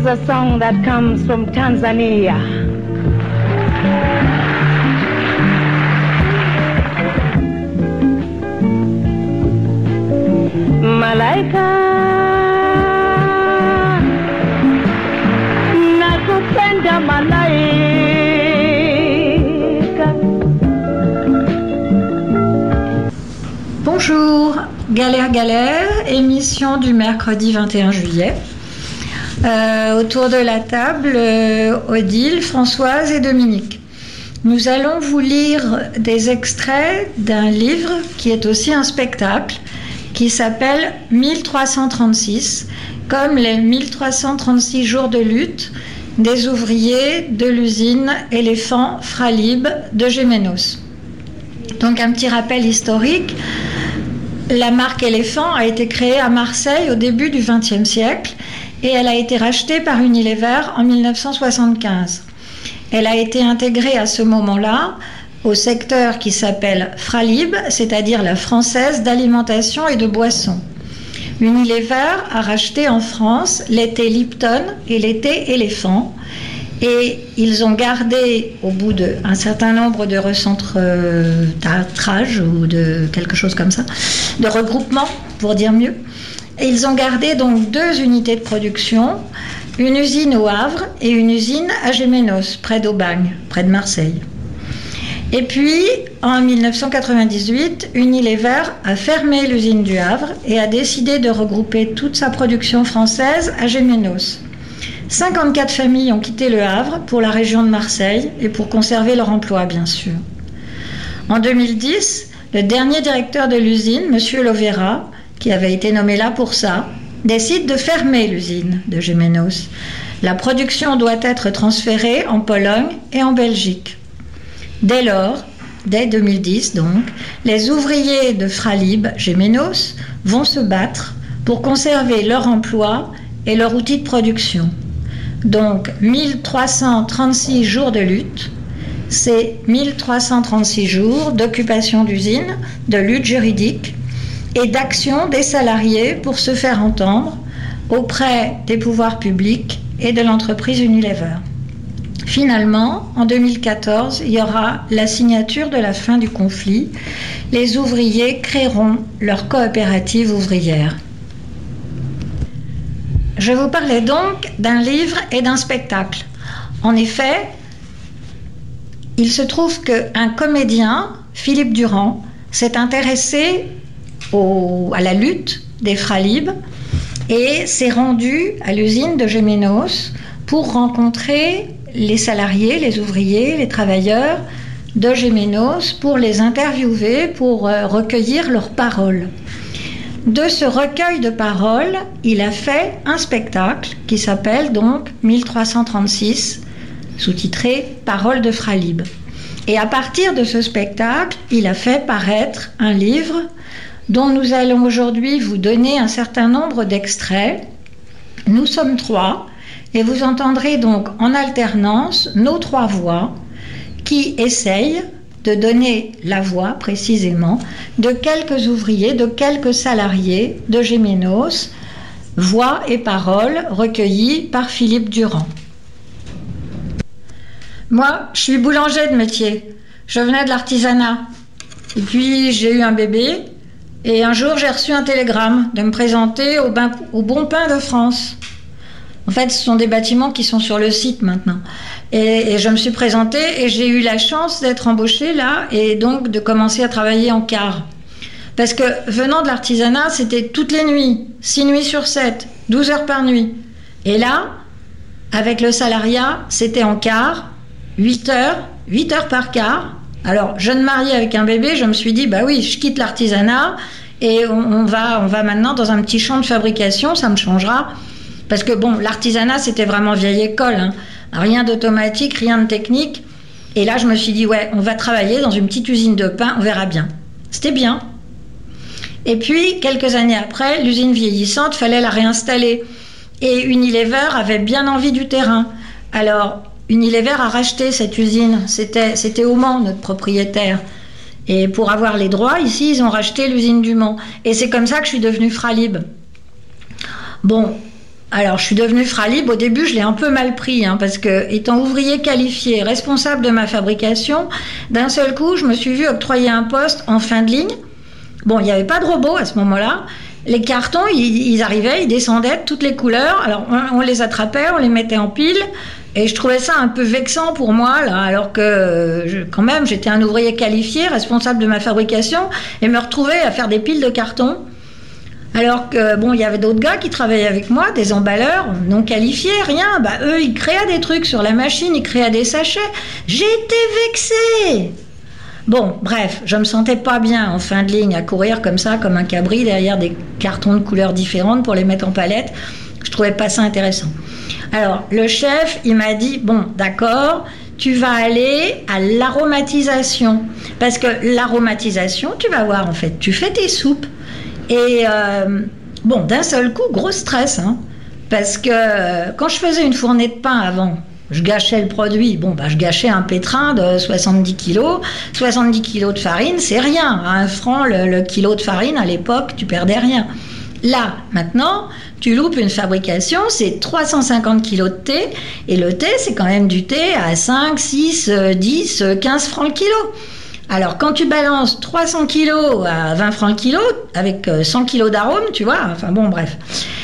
a song that comes from Tanzania. Malaika nakupenda malaika. Bonjour, Galère Galère, émission du mercredi 21 juillet. Autour de la table, Odile, Françoise et Dominique. Nous allons vous lire des extraits d'un livre qui est aussi un spectacle qui s'appelle 1336, comme les 1336 jours de lutte des ouvriers de l'usine Éléphant Fralib de Gémenos. Donc un petit rappel historique. La marque Éléphant a été créée à Marseille au début du XXe siècle et elle a été rachetée par Unilever en 1975. Elle a été intégrée à ce moment-là au secteur qui s'appelle Fralib, c'est-à-dire la Française d'alimentation et de boissons. Unilever a racheté en France les thés Lipton et les thés Éléphant et ils ont gardé, au bout d'un certain nombre de recentrage ou de quelque chose comme ça, de regroupement pour dire mieux, et ils ont gardé donc 2 unités de production, une usine au Havre et une usine à Gémenos, près d'Aubagne, près de Marseille. Et puis, en 1998, Unilever a fermé l'usine du Havre et a décidé de regrouper toute sa production française à Gémenos. 54 familles ont quitté le Havre pour la région de Marseille et pour conserver leur emploi, bien sûr. En 2010, le dernier directeur de l'usine, M. Lovera, qui avait été nommé là pour ça, décide de fermer l'usine de Gémenos. La production doit être transférée en Pologne et en Belgique. Dès lors, dès 2010 donc, les ouvriers de Fralib, Gémenos, vont se battre pour conserver leur emploi et leur outil de production. Donc 1336 jours de lutte, c'est 1336 jours d'occupation d'usine, de lutte juridique et d'action des salariés pour se faire entendre auprès des pouvoirs publics et de l'entreprise Unilever. Finalement, en 2014, il y aura la signature de la fin du conflit. Les ouvriers créeront leur coopérative ouvrière. Je vous parlais donc d'un livre et d'un spectacle. En effet, il se trouve qu'un comédien, Philippe Durand, s'est intéressé à la lutte des Fralib et s'est rendu à l'usine de Gémenos pour rencontrer les salariés, les ouvriers, les travailleurs de Gémenos pour les interviewer, pour recueillir leurs paroles. De ce recueil de paroles, il a fait un spectacle qui s'appelle donc 1336, sous-titré Paroles de Fralib. Et à partir de ce spectacle, il a fait paraître un livre dont nous allons aujourd'hui vous donner un certain nombre d'extraits. Nous sommes 3. Et vous entendrez donc en alternance nos 3 voix qui essayent de donner la voix précisément de quelques ouvriers, de quelques salariés de Gémenos, voix et paroles recueillies par Philippe Durand. Moi, je suis boulanger de métier. Je venais de l'artisanat. Et puis, j'ai eu un bébé. Et un jour, j'ai reçu un télégramme de me présenter au Bon Pain de France. En fait, ce sont des bâtiments qui sont sur le site maintenant. Et je me suis présentée et j'ai eu la chance d'être embauchée là et donc de commencer à travailler en quart. Parce que venant de l'artisanat, c'était toutes les nuits, 6 nuits sur 7, 12 heures par nuit. Et là, avec le salariat, c'était en quart, 8 heures par quart. Alors, jeune mariée avec un bébé, je me suis dit, bah oui, je quitte l'artisanat et on va maintenant dans un petit champ de fabrication, ça me changera. Parce que bon, l'artisanat, c'était vraiment vieille école, hein. Rien d'automatique, rien de technique. Et là, je me suis dit, ouais, on va travailler dans une petite usine de pain, on verra bien. C'était bien. Et puis, quelques années après, l'usine vieillissante, fallait la réinstaller. Et Unilever avait bien envie du terrain. Alors, Unilever a racheté cette usine. C'était au Mans, notre propriétaire. Et pour avoir les droits, ici, ils ont racheté l'usine du Mans. Et c'est comme ça que je suis devenue Fralib. Bon, Alors, je suis devenue fralible. Au début, je l'ai un peu mal pris, hein, parce que, étant ouvrier qualifié, responsable de ma fabrication, d'un seul coup, je me suis vue octroyer un poste en fin de ligne. Bon, il n'y avait pas de robot à ce moment-là. Les cartons, ils arrivaient, ils descendaient de toutes les couleurs. Alors, on les attrapait, on les mettait en pile. Et je trouvais ça un peu vexant pour moi, là, alors que, quand même, j'étais un ouvrier qualifié, responsable de ma fabrication, et me retrouvais à faire des piles de cartons. Alors que, bon, il y avait d'autres gars qui travaillaient avec moi, des emballeurs non qualifiés, rien. Bah, eux, ils créaient des trucs sur la machine, ils créaient des sachets. J'étais vexée. Bon, bref, je me sentais pas bien en fin de ligne à courir comme ça, comme un cabri, derrière des cartons de couleurs différentes pour les mettre en palette. Je trouvais pas ça intéressant. Alors, le chef, il m'a dit, bon, d'accord, tu vas aller à l'aromatisation. Parce que l'aromatisation, tu vas voir, en fait, tu fais tes soupes. Et bon, d'un seul coup, gros stress, hein, parce que quand je faisais une fournée de pain avant, je gâchais le produit. Bon, bah, je gâchais un pétrin de 70 kilos. 70 kilos de farine, c'est rien. À 1 franc le kilo de farine, à l'époque, tu perdais rien. Là, maintenant, tu loupes une fabrication, c'est 350 kilos de thé. Et le thé, c'est quand même du thé à 5, 6, 10, 15 francs le kilo. Alors, quand tu balances 300 kilos à 20 francs le kilo, avec 100 kilos d'arôme, tu vois, enfin bon, bref.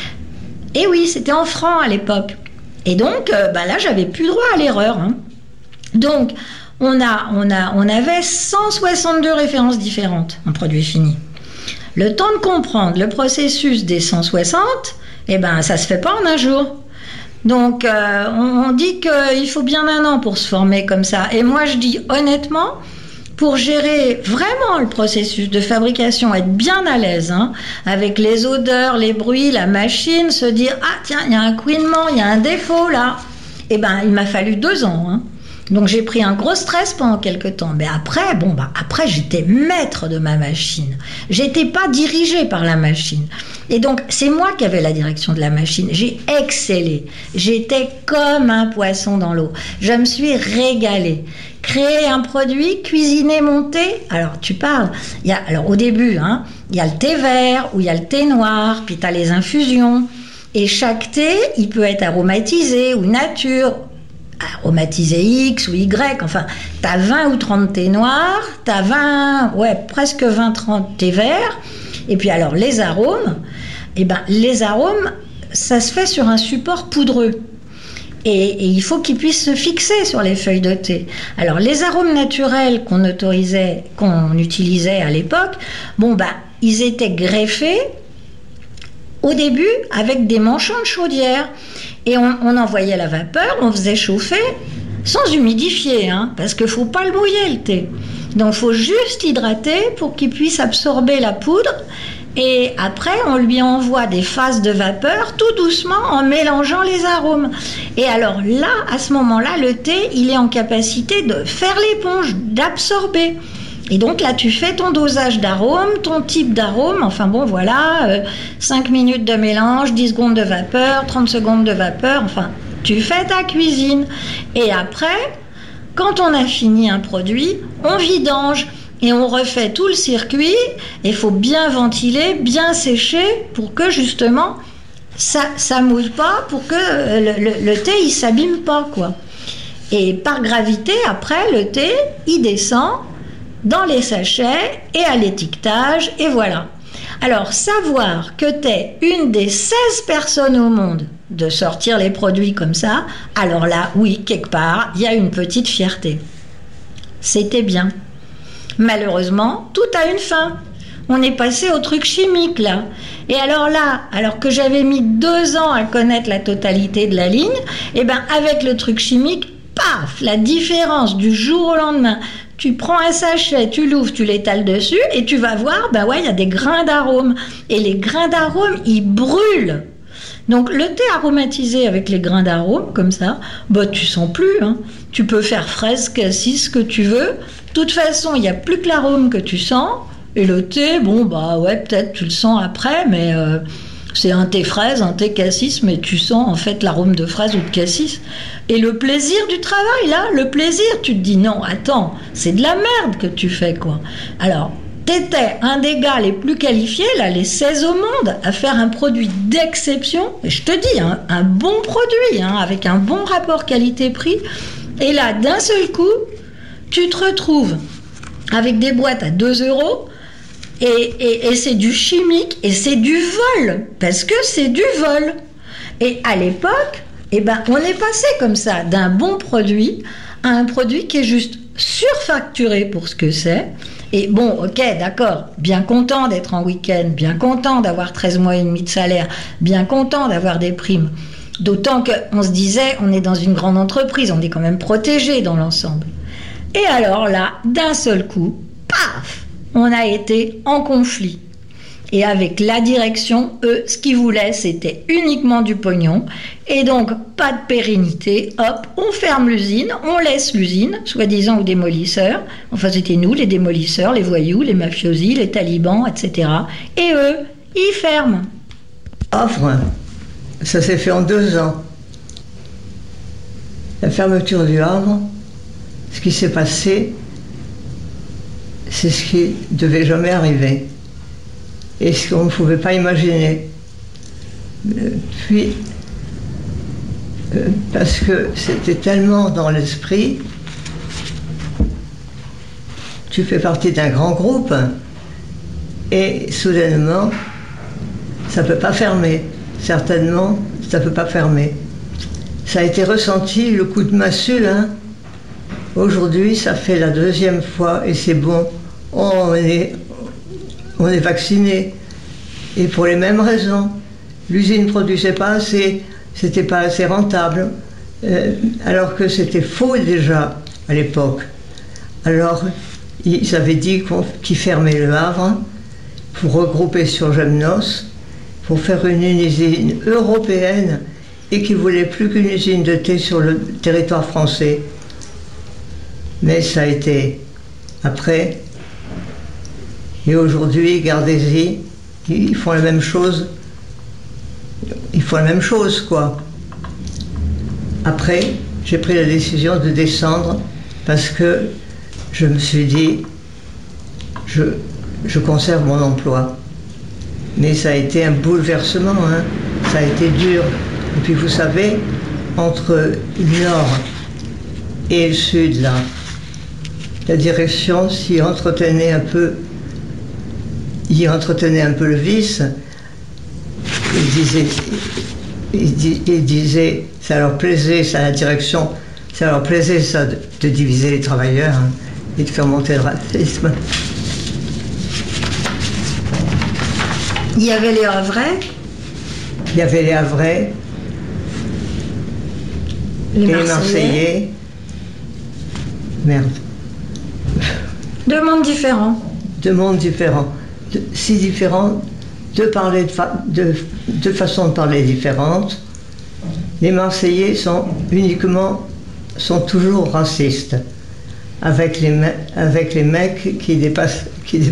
Et oui, c'était en francs à l'époque. Et donc, bah là, j'avais plus droit à l'erreur, hein. Donc, on avait 162 références différentes en produit fini. Le temps de comprendre le processus des 160, eh ben, ça se fait pas en un jour. Donc, on dit qu'il faut bien 1 an pour se former comme ça. Et moi, je dis honnêtement, pour gérer vraiment le processus de fabrication, être bien à l'aise, hein, avec les odeurs, les bruits, la machine, se dire « Ah tiens, il y a un couinement, il y a un défaut là », eh ben, il m'a fallu 2 ans, hein. Donc j'ai pris un gros stress pendant quelques temps. Mais après, bon, bah, après j'étais maître de ma machine. J'étais pas dirigée par la machine. Et donc c'est moi qui avais la direction de la machine. J'ai excellé. J'étais comme un poisson dans l'eau. Je me suis régalée. Créer un produit, cuisiner mon thé. Alors tu parles. Alors au début, hein, il y a le thé vert ou il y a le thé noir. Puis tu as les infusions. Et chaque thé, il peut être aromatisé ou nature. Aromatisé X ou Y, enfin, t'as 20 ou 30 thés noirs, t'as 20, ouais, presque 20-30 thés verts, et puis alors les arômes, les arômes, ça se fait sur un support poudreux. Et il faut qu'ils puissent se fixer sur les feuilles de thé. Alors, les arômes naturels qu'on utilisait à l'époque, bon, bah, ils étaient greffés au début avec des manchons de chaudière. Et on envoyait la vapeur, on faisait chauffer sans humidifier, hein, parce qu'il ne faut pas le mouiller le thé. Donc il faut juste hydrater pour qu'il puisse absorber la poudre. Et après, on lui envoie des phases de vapeur tout doucement en mélangeant les arômes. Et alors là, à ce moment-là, le thé, il est en capacité de faire l'éponge, d'absorber. Et donc là, tu fais ton dosage d'arôme, ton type d'arôme, enfin bon, voilà, 5 minutes de mélange, 10 secondes de vapeur, 30 secondes de vapeur, enfin, tu fais ta cuisine. Et après, quand on a fini un produit, on vidange et on refait tout le circuit. Il faut bien ventiler, bien sécher pour que justement, ça mouille pas, pour que le thé, il s'abîme pas, quoi. Et par gravité, après, le thé, il descend dans les sachets et à l'étiquetage, et voilà. Alors, savoir que tu es une des 16 personnes au monde de sortir les produits comme ça, alors là, oui, quelque part, il y a une petite fierté. C'était bien. Malheureusement, tout a une fin. On est passé au truc chimique, là. Et alors là, alors que j'avais mis 2 ans à connaître la totalité de la ligne, et ben avec le truc chimique, paf, la différence du jour au lendemain. Tu prends un sachet, tu l'ouvres, tu l'étales dessus et tu vas voir, ben ouais, il y a des grains d'arôme. Et les grains d'arôme, ils brûlent. Donc le thé aromatisé avec les grains d'arôme, comme ça, bah tu sens plus, hein. Tu peux faire fraise, cassis, ce que tu veux. De toute façon, il n'y a plus que l'arôme que tu sens. Et le thé, bon, bah ouais, peut-être tu le sens après, mais c'est un thé fraise, un thé cassis, mais tu sens en fait l'arôme de fraise ou de cassis. Et le plaisir du travail, là, le plaisir, tu te dis non, attends, c'est de la merde que tu fais, quoi. Alors, t'étais un des gars les plus qualifiés, là, les 16 au monde, à faire un produit d'exception. Et je te dis, hein, un bon produit, hein, avec un bon rapport qualité-prix. Et là, d'un seul coup, tu te retrouves avec des boîtes à 2 euros. Et c'est du chimique et c'est du vol, parce que c'est du vol. Et à l'époque, eh ben, on est passé comme ça d'un bon produit à un produit qui est juste surfacturé pour ce que c'est. Et bon, ok, d'accord, bien content d'être en week-end, bien content d'avoir 13 mois et demi de salaire, bien content d'avoir des primes. D'autant qu'on se disait, on est dans une grande entreprise, on est quand même protégé dans l'ensemble. Et alors là, d'un seul coup, paf, on a été en conflit. Et avec la direction, eux, ce qu'ils voulaient, c'était uniquement du pognon. Et donc, pas de pérennité. Hop, on ferme l'usine, on laisse l'usine, soi-disant aux démolisseurs. Enfin, c'était nous, les démolisseurs, les voyous, les mafiosi, les talibans, etc. Et eux, ils ferment. Havre, ça s'est fait en 2 ans. La fermeture du Havre, ce qui s'est passé, c'est ce qui ne devait jamais arriver et ce qu'on ne pouvait pas imaginer. Puis, parce que c'était tellement dans l'esprit, tu fais partie d'un grand groupe et soudainement, ça ne peut pas fermer. Certainement, ça ne peut pas fermer. Ça a été ressenti, le coup de massue, hein. Aujourd'hui, ça fait la 2e fois et c'est bon. On est vacciné. Et pour les mêmes raisons. L'usine ne produisait pas assez, c'était pas assez rentable. Alors que c'était faux déjà à l'époque. Alors, ils avaient dit qu'ils fermaient le Havre pour regrouper sur Gemnos, pour faire une usine européenne et qu'ils ne voulaient plus qu'une usine de thé sur le territoire français. Mais ça a été après. Et aujourd'hui, gardez-y, ils font la même chose. Ils font la même chose, quoi. Après, j'ai pris la décision de descendre parce que je me suis dit, je conserve mon emploi. Mais ça a été un bouleversement, hein. Ça a été dur. Et puis vous savez, entre le nord et le sud, là, la direction s'y entretenait un peu, le vice. Il disait, ça leur plaisait, ça, la direction, ça leur plaisait ça de diviser les travailleurs, hein, et de faire monter le racisme. Il y avait les Havrais. Il y avait les Havrais, Les et les Marseillais. Marseillais. Merde. 2 mondes différents. 2 mondes différents, si différents, deux façons de parler différentes. Les Marseillais sont toujours racistes, avec les mecs qui dépassent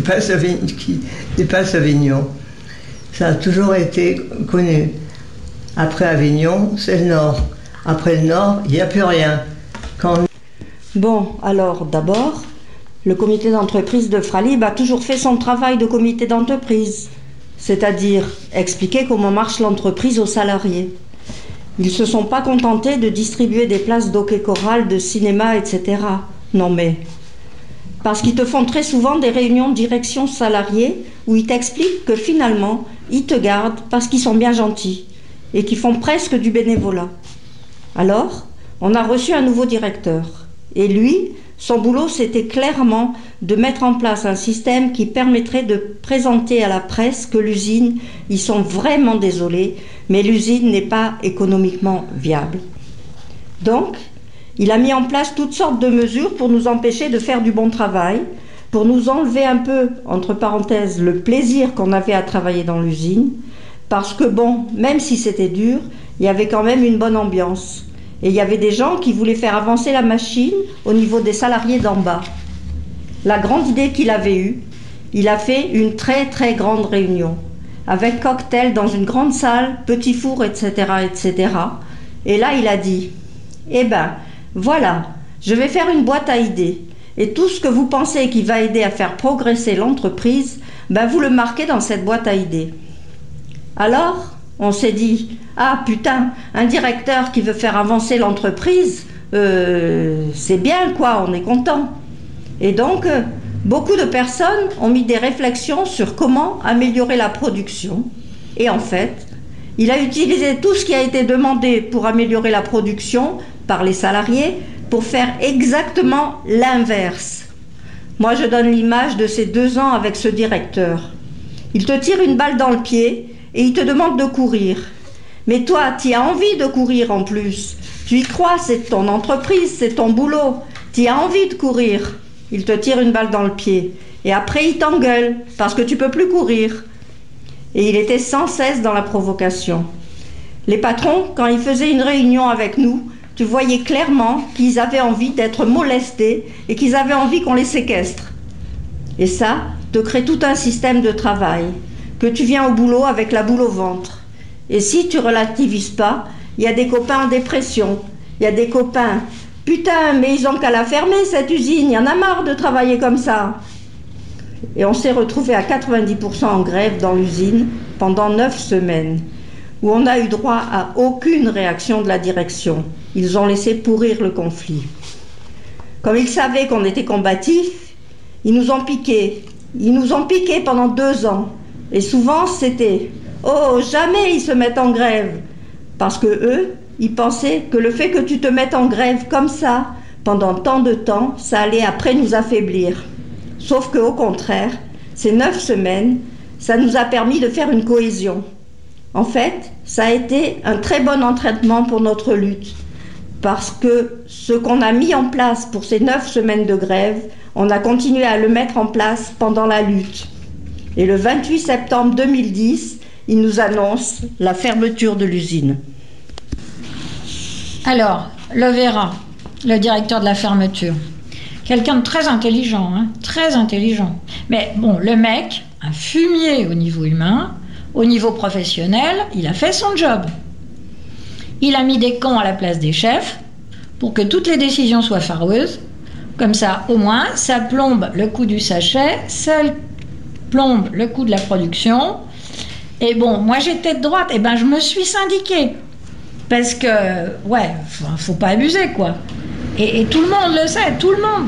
Avignon. Ça a toujours été connu. Après Avignon, c'est le Nord. Après le Nord, il n'y a plus rien. Bon, alors d'abord, le comité d'entreprise de Fralib a toujours fait son travail de comité d'entreprise, c'est-à-dire expliquer comment marche l'entreprise aux salariés. Ils ne se sont pas contentés de distribuer des places d'hockey choral, de cinéma, etc. Non mais... Parce qu'ils te font très souvent des réunions de direction salariés où ils t'expliquent que finalement, ils te gardent parce qu'ils sont bien gentils et qu'ils font presque du bénévolat. Alors, on a reçu un nouveau directeur. Et lui, son boulot, c'était clairement de mettre en place un système qui permettrait de présenter à la presse que l'usine, ils sont vraiment désolés, mais l'usine n'est pas économiquement viable. Donc, il a mis en place toutes sortes de mesures pour nous empêcher de faire du bon travail, pour nous enlever un peu, entre parenthèses, le plaisir qu'on avait à travailler dans l'usine, parce que bon, même si c'était dur, il y avait quand même une bonne ambiance. Et il y avait des gens qui voulaient faire avancer la machine au niveau des salariés d'en bas. La grande idée qu'il avait eue, il a fait une très très grande réunion, avec cocktail dans une grande salle, petit four, etc., etc. Et là, il a dit, eh ben, voilà, je vais faire une boîte à idées. et tout ce que vous pensez qui va aider à faire progresser l'entreprise, ben vous le marquez dans cette boîte à idées. Alors, on s'est dit, ah putain, un directeur qui veut faire avancer l'entreprise, c'est bien quoi, on est content. Et donc, beaucoup de personnes ont mis des réflexions sur comment améliorer la production. Et en fait, il a utilisé tout ce qui a été demandé pour améliorer la production par les salariés pour faire exactement l'inverse. Moi, je donne l'image de ces 2 ans avec ce directeur. Il te tire une balle dans le pied et il te demande de courir. Mais toi, tu as envie de courir en plus. Tu y crois, c'est ton entreprise, c'est ton boulot. Tu as envie de courir. Il te tire une balle dans le pied. Et après, il t'engueule parce que tu peux plus courir. Et il était sans cesse dans la provocation. Les patrons, quand ils faisaient une réunion avec nous, tu voyais clairement qu'ils avaient envie d'être molestés et qu'ils avaient envie qu'on les séquestre. Et ça te crée tout un système de travail, que tu viens au boulot avec la boule au ventre. Et si tu relativises pas, il y a des copains en dépression, il y a des copains, putain, mais ils ont qu'à la fermer cette usine, il y en a marre de travailler comme ça. Et on s'est retrouvé à 90% en grève dans l'usine pendant 9 semaines, où on n'a eu droit à aucune réaction de la direction. Ils ont laissé pourrir le conflit. Comme ils savaient qu'on était combatifs, ils nous ont piqués. Ils nous ont piqués pendant 2 ans. Et souvent, c'était « Oh, jamais ils se mettent en grève !» Parce que eux, ils pensaient que le fait que tu te mettes en grève comme ça, pendant tant de temps, ça allait après nous affaiblir. Sauf qu'au contraire, ces 9 semaines, ça nous a permis de faire une cohésion. En fait, ça a été un très bon entraînement pour notre lutte. Parce que ce qu'on a mis en place pour ces 9 semaines de grève, on a continué à le mettre en place pendant la lutte. Et le 28 septembre 2010, il nous annonce la fermeture de l'usine. Alors, Lovera, le directeur de la fermeture, quelqu'un de très intelligent, hein, très intelligent. Mais bon, le mec, un fumier au niveau humain, au niveau professionnel, il a fait son job. Il a mis des cons à la place des chefs pour que toutes les décisions soient foireuses. Comme ça, au moins, ça plombe le coût du sachet, ça plombe le coût de la production. Et bon, moi j'étais de droite, et ben je me suis syndiquée. Parce que, ouais, faut pas abuser, quoi. Et tout le monde le sait, tout le monde.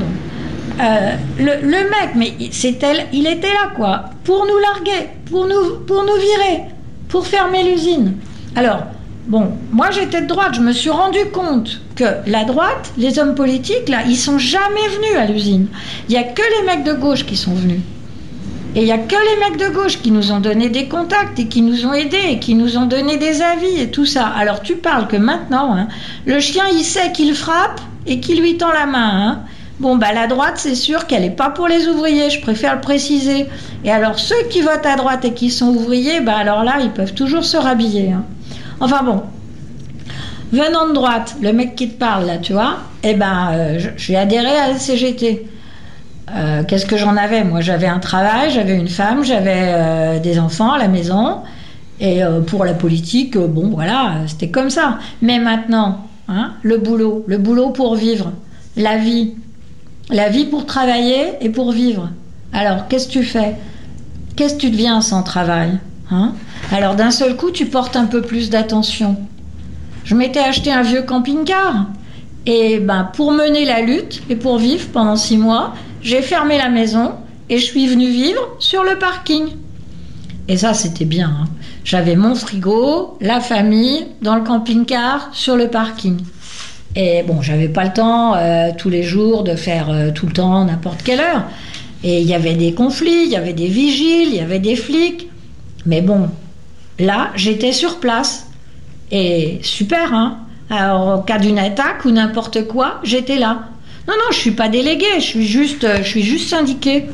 Le mec, mais il était là, quoi, pour nous larguer, pour nous virer, pour fermer l'usine. Alors, bon, moi j'étais de droite, je me suis rendu compte que la droite, les hommes politiques, là, ils sont jamais venus à l'usine. Il n'y a que les mecs de gauche qui sont venus. Et il n'y a que les mecs de gauche qui nous ont donné des contacts et qui nous ont aidés et qui nous ont donné des avis et tout ça. Alors tu parles que maintenant, hein, le chien, il sait qu'il frappe et qu'il lui tend la main, hein. Bon, bah la droite, c'est sûr qu'elle n'est pas pour les ouvriers, je préfère le préciser. Et alors ceux qui votent à droite et qui sont ouvriers, bah alors là, ils peuvent toujours se rhabiller, hein. Enfin bon, venant de droite, le mec qui te parle là, tu vois, eh ben, j'ai adhéré à la CGT. Qu'est-ce que j'en avais? Moi, j'avais un travail, j'avais une femme, j'avais des enfants à la maison. Et pour la politique, bon, voilà, c'était comme ça. Mais maintenant, hein, le boulot pour vivre, la vie pour travailler et pour vivre. Alors, qu'est-ce que tu fais? Qu'est-ce que tu deviens sans travail, hein? Alors, d'un seul coup, tu portes un peu plus d'attention. Je m'étais acheté un vieux camping-car. Et ben, pour mener la lutte et pour vivre pendant 6 mois, j'ai fermé la maison et je suis venue vivre sur le parking. Et ça, c'était bien, hein. J'avais mon frigo, la famille, dans le camping-car, sur le parking. Et bon, j'avais pas le temps tous les jours de faire tout le temps, n'importe quelle heure. Et il y avait des conflits, il y avait des vigiles, il y avait des flics. Mais bon, là, j'étais sur place. Et super, hein. Alors, en cas d'une attaque ou n'importe quoi, j'étais là. Non, je suis pas déléguée, je suis juste syndiquée.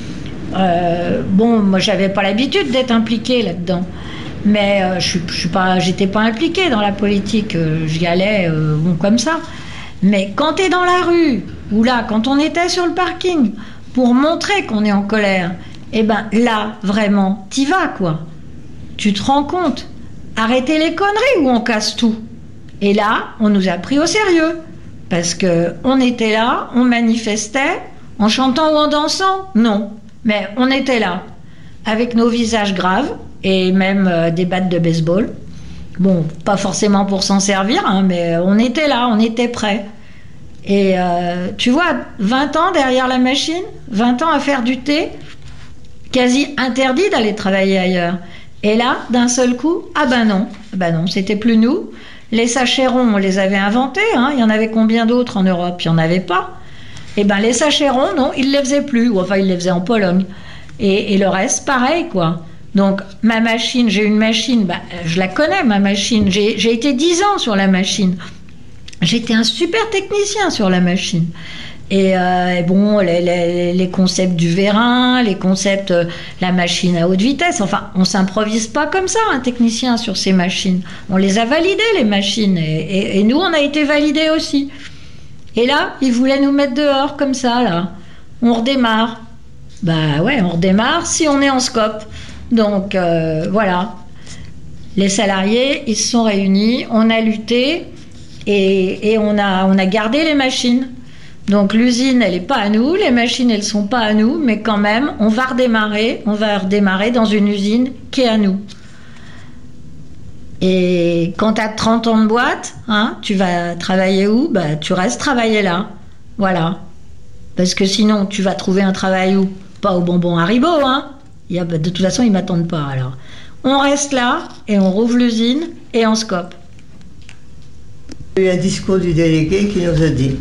Bon, moi, j'avais pas l'habitude d'être impliquée là-dedans. Mais j'étais pas impliquée dans la politique. J'y allais, bon, comme ça. Mais quand t'es dans la rue, ou là, quand on était sur le parking, pour montrer qu'on est en colère, eh ben là, vraiment, t'y vas, quoi. Tu te rends compte. Arrêtez les conneries ou on casse tout. Et là, on nous a pris au sérieux. Parce qu'on était là, on manifestait, En chantant ou en dansant? Non. Mais on était là, avec nos visages graves et même des battes de baseball. Bon, pas forcément pour s'en servir, hein, mais on était là, on était prêts. Et tu vois, 20 ans derrière la machine, 20 ans à faire du thé, quasi interdit d'aller travailler ailleurs. Et là, d'un seul coup, ah ben non, c'était plus nous. Les sachets ronds, on les avait inventés, hein. Il y en avait combien d'autres en Europe? Il n'y en avait pas. Et ben les sachets ronds, non, ils ne les faisaient plus, ou enfin ils les faisaient en Pologne. Et le reste, pareil, quoi. Donc ma machine, j'ai une machine, je la connais, ma machine. J'ai été 10 ans sur la machine. J'étais un super technicien sur la machine. Et bon, les concepts du vérin, les concepts, la machine à haute vitesse, enfin, on s'improvise pas comme ça, un technicien sur ces machines. On les a validées, les machines, et nous, on a été validés aussi. Et là, ils voulaient nous mettre dehors, comme ça, là. On redémarre. Bah ouais, on redémarre si on est en scope. Donc, voilà. Les salariés, ils se sont réunis, on a lutté, et on a gardé les machines. Donc l'usine, elle n'est pas à nous, les machines, elles ne sont pas à nous, mais quand même, on va redémarrer dans une usine qui est à nous. Et quand tu as 30 ans de boîte, hein, tu vas travailler où? Bah, tu restes travailler là. Voilà. Parce que sinon, tu vas trouver un travail où? Pas au bonbon Haribo, hein. De toute façon, ils ne m'attendent pas, alors. On reste là, et on rouvre l'usine, et on scope. Il y a eu un discours du délégué qui nous a dit...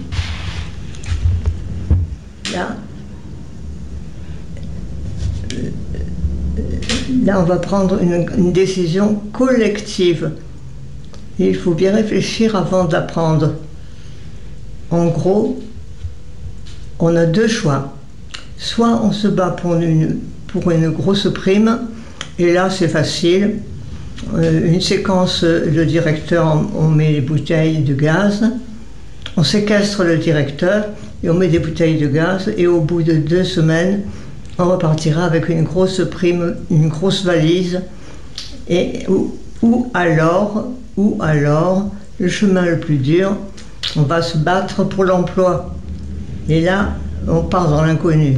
Là, on va prendre une décision collective. Et il faut bien réfléchir avant d'apprendre. En gros, on a deux choix. Soit on se bat pour une grosse prime, et là c'est facile. Une séquence, le directeur, on met les bouteilles de gaz, on séquestre le directeur, et on met des bouteilles de gaz, et au bout de 2 semaines, on repartira avec une grosse prime, une grosse valise, ou alors, le chemin le plus dur, on va se battre pour l'emploi. Et là, on part dans l'inconnu.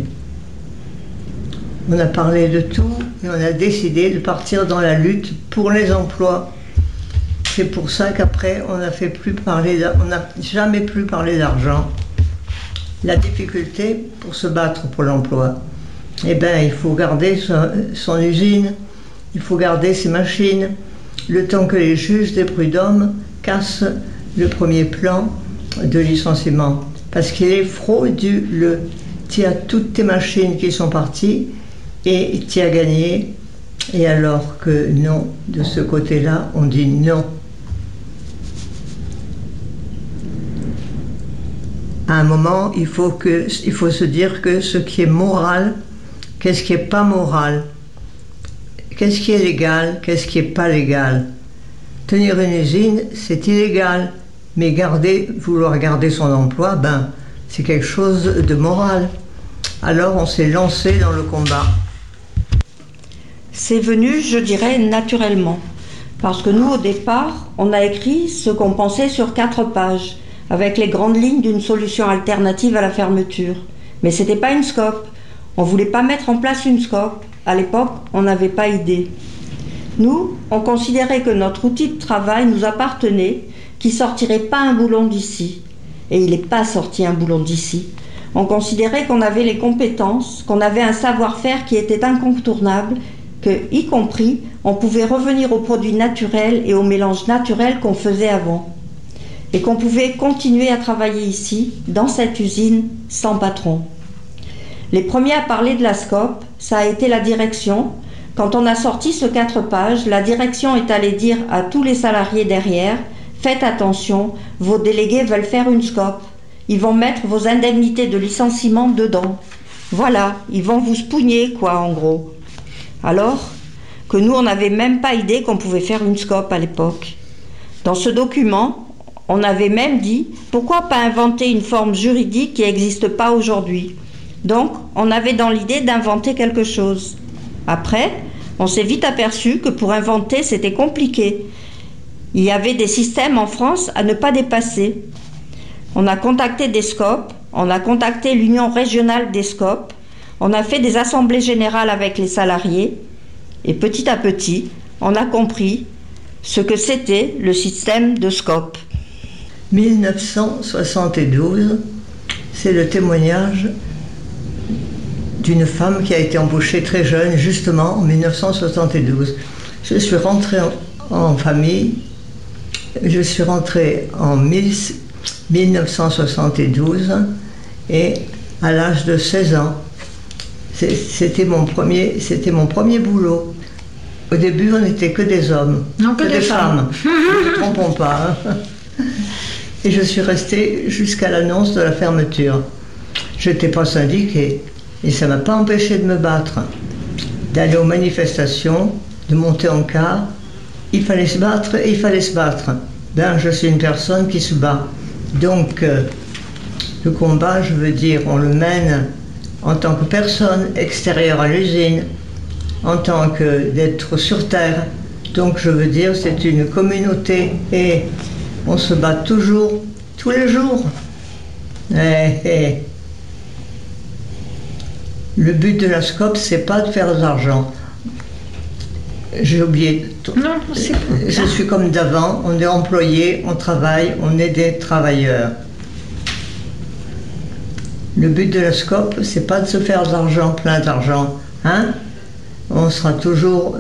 On a parlé de tout, et on a décidé de partir dans la lutte pour les emplois. C'est pour ça qu'après, on n'a jamais plus parlé d'argent. La difficulté pour se battre pour l'emploi, eh bien, il faut garder son usine, il faut garder ses machines, le temps que les juges des prud'hommes cassent le premier plan de licenciement. Parce qu'il est frauduleux. Tu as toutes tes machines qui sont parties et tu as gagné. Et alors que non, de ce côté-là, on dit non. À un moment, il faut se dire que ce qui est moral, qu'est-ce qui n'est pas moral, qu'est-ce qui est légal, qu'est-ce qui n'est pas légal. Tenir une usine, c'est illégal, mais vouloir garder son emploi, c'est quelque chose de moral. Alors on s'est lancé dans le combat. C'est venu, je dirais, naturellement. Parce que nous, au départ, on a écrit ce qu'on pensait sur 4 pages, avec les grandes lignes d'une solution alternative à la fermeture. Mais ce n'était pas une scope. On ne voulait pas mettre en place une scope. À l'époque, on n'avait pas idée. Nous, on considérait que notre outil de travail nous appartenait, qu'il ne sortirait pas un boulon d'ici. Et il n'est pas sorti un boulon d'ici. On considérait qu'on avait les compétences, qu'on avait un savoir-faire qui était incontournable, que, y compris, on pouvait revenir aux produits naturels et aux mélanges naturels qu'on faisait avant. Et qu'on pouvait continuer à travailler ici, dans cette usine, sans patron. Les premiers à parler de la scope, ça a été la direction. Quand on a sorti ce 4 pages, la direction est allée dire à tous les salariés derrière, faites attention, vos délégués veulent faire une scope. Ils vont mettre vos indemnités de licenciement dedans. Voilà, ils vont vous spougner, quoi, en gros. Alors que nous, on n'avait même pas idée qu'on pouvait faire une scope à l'époque. Dans ce document, on avait même dit, pourquoi pas inventer une forme juridique qui n'existe pas aujourd'hui? Donc, on avait dans l'idée d'inventer quelque chose. Après, on s'est vite aperçu que pour inventer, c'était compliqué. Il y avait des systèmes en France à ne pas dépasser. On a contacté des scopes on a contacté l'Union régionale des SCOP, on a fait des assemblées générales avec les salariés et petit à petit, on a compris ce que c'était le système de SCOP. 1972, c'est le témoignage d'une femme qui a été embauchée très jeune, justement en 1972. Je suis rentrée en famille, je suis rentrée en 1972 et à l'âge de 16 ans. C'était mon premier boulot. Au début, on n'était que des hommes, Non, que des femmes. Ne nous trompons pas. Hein. Et je suis restée jusqu'à l'annonce de la fermeture. Je n'étais pas syndiquée et ça ne m'a pas empêché de me battre, d'aller aux manifestations, de monter en car. Il fallait se battre et il fallait se battre. Ben, je suis une personne qui se bat. Donc, le combat, je veux dire, on le mène en tant que personne extérieure à l'usine, en tant que d'être sur terre. Donc, je veux dire, c'est une communauté et on se bat toujours, tous les jours. Le but de la SCOP, c'est pas de faire de l'argent. J'ai oublié. Non, c'est Je suis comme d'avant, on est employé, on travaille, on est des travailleurs. Le but de la SCOP, c'est pas de se faire de l'argent, plein d'argent. Hein? On sera toujours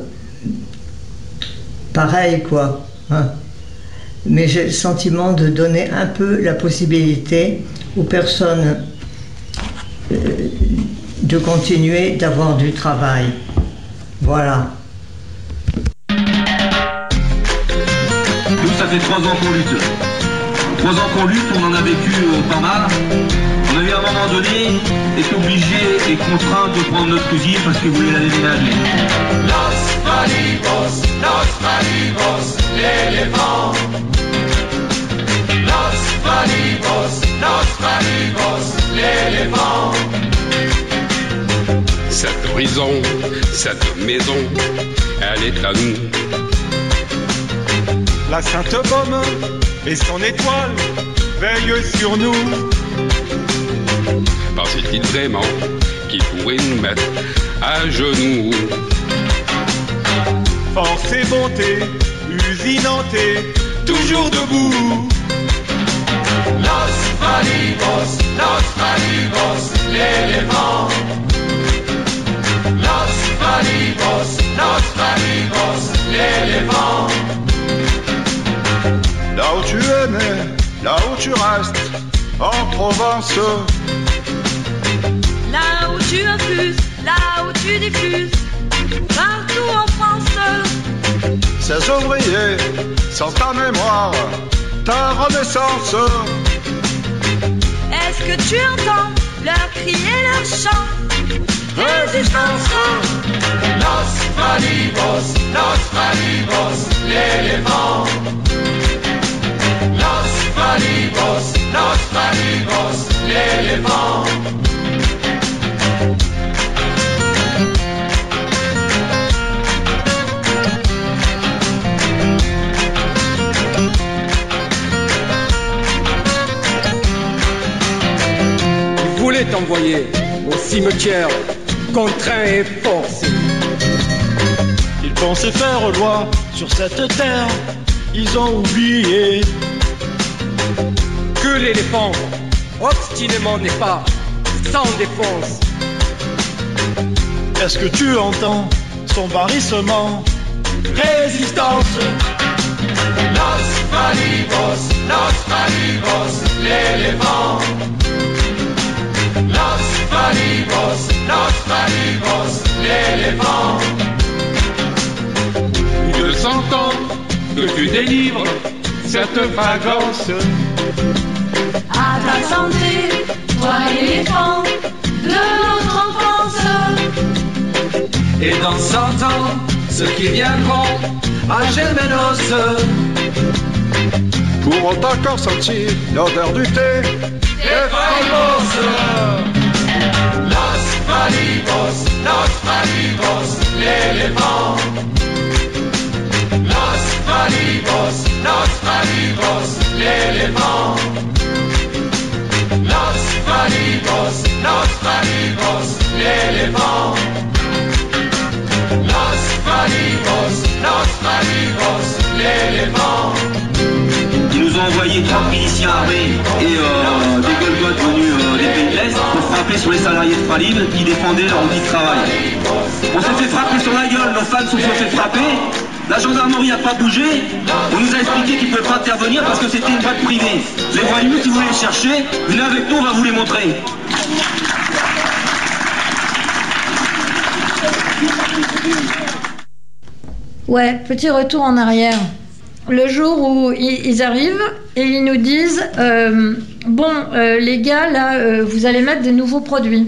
pareil, quoi. Hein? Mais j'ai le sentiment de donner un peu la possibilité aux personnes de continuer d'avoir du travail. Voilà. Nous, ça fait 3 ans qu'on lutte. 3 ans qu'on lutte, on en a vécu pas mal. On a eu à un moment donné été obligé et contraint de prendre notre usine parce que vous voulez la déménager. Los Malibos, l'éléphant. Los Malibos, l'éléphant. Cette prison, cette maison, elle est à nous. La Sainte Baume et son étoile veillent sur nous. Pensait-il vraiment qu'il pourrait nous mettre à genoux? Force et bonté, usinanté, toujours debout. Los Malibos, l'éléphant. Los Malibos, l'éléphant. Là où tu es né, là où tu restes, en Provence. Là où tu infuses, là où tu diffuses, partout en France. Ces ouvriers sont ta mémoire, ta renaissance. Est-ce que tu entends leur cri et leur chant? Résistance. Los Malibos, l'éléphant. Los Malibos, l'éléphant. Ils voulaient t'envoyer au cimetière, contraint et forcé. Ils pensaient faire loi sur cette terre, ils ont oublié Que l'éléphant, obstinément n'est pas sans défense. Est-ce que tu entends son barrissement? Résistance. Los Malibos, l'éléphant. Los Malibos, l'éléphant. De 100 ans que tu délivres cette fragance. À ta santé, toi éléphant de notre enfance. Et dans 100 ans, ceux qui viendront à Germenos Pourront encore sentir l'odeur du thé. et Faimos. Los Malibos, l'éléphant. Los Malibos, l'éléphant. Los Malibos. Fralibos, l'éléphant. Los Fralibos, l'éléphant. Ils nous ont envoyé 3 miliciens armés et des Golgoths venus des pays de l'Est pour frapper sur les salariés de Fralib qui défendaient leur outil de travail. On s'est fait frapper sur la gueule, nos fans se sont fait frapper. La gendarmerie n'a pas bougé. On nous a expliqué qu'ils ne pouvaient pas intervenir parce que c'était une boîte privée. Les voyous, si vous voulez les chercher, venez avec nous, on va vous les montrer. Ouais, petit retour en arrière. Le jour où ils arrivent et ils nous disent les gars, là, vous allez mettre des nouveaux produits.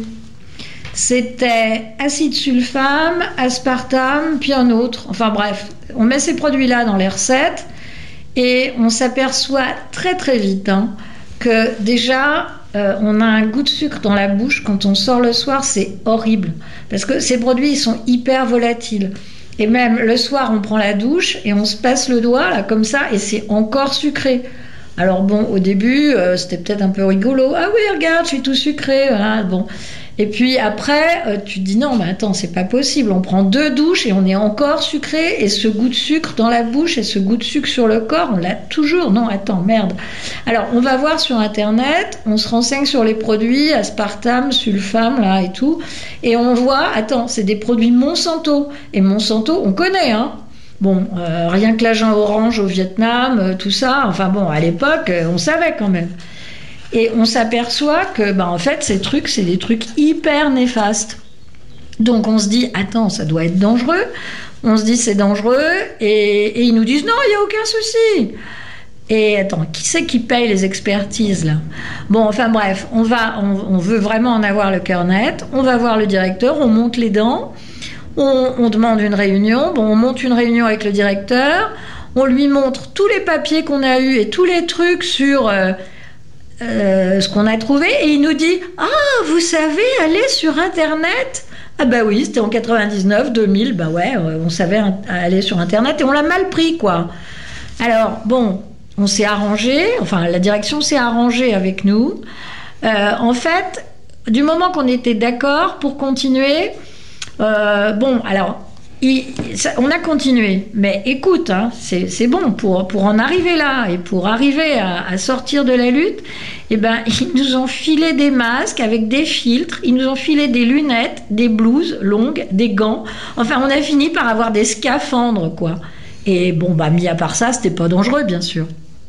C'était acide sulfame, aspartame, puis un autre. Enfin bref, on met ces produits-là dans les recettes et on s'aperçoit très très vite que déjà on a un goût de sucre dans la bouche quand on sort le soir, c'est horrible parce que ces produits ils sont hyper volatiles. Et même le soir, on prend la douche et on se passe le doigt là comme ça et c'est encore sucré. Alors bon, au début, c'était peut-être un peu rigolo. Ah oui, regarde, je suis tout sucré. Voilà, bon. Et puis après, tu te dis non, mais attends, c'est pas possible. On prend 2 douches et on est encore sucré. Et ce goût de sucre dans la bouche et ce goût de sucre sur le corps, on l'a toujours. Non, attends, merde. Alors, on va voir sur Internet, on se renseigne sur les produits, aspartame, sulfame, là et tout. Et on voit, attends, c'est des produits Monsanto. Et Monsanto, on connaît, hein. Bon, rien que l'agent orange au Vietnam, tout ça. Enfin bon, à l'époque, on savait quand même. Et on s'aperçoit que, en fait, ces trucs, c'est des trucs hyper néfastes. Donc on se dit, attends, ça doit être dangereux. On se dit, c'est dangereux. Et ils nous disent, non, il n'y a aucun souci. Et attends, qui c'est qui paye les expertises, là? Bon, enfin bref, on veut vraiment en avoir le cœur net. On va voir le directeur, on monte les dents. On demande une réunion. Bon, on monte une réunion avec le directeur. On lui montre tous les papiers qu'on a eus et tous les trucs sur... ce qu'on a trouvé et il nous dit « Ah, vous savez aller sur Internet ?» Ah bah oui, c'était en 99, 2000, bah ouais, on savait aller sur Internet et on l'a mal pris, quoi. Alors, bon, on s'est arrangé, enfin, la direction s'est arrangée avec nous. En fait, du moment qu'on était d'accord pour continuer, on a continué, mais écoute, c'est bon pour en arriver là et pour arriver à sortir de la lutte. Ils nous ont filé des masques avec des filtres, ils nous ont filé des lunettes, des blouses longues, des gants. Enfin, on a fini par avoir des scaphandres, quoi. Et bon, mis à part ça, c'était pas dangereux, bien sûr.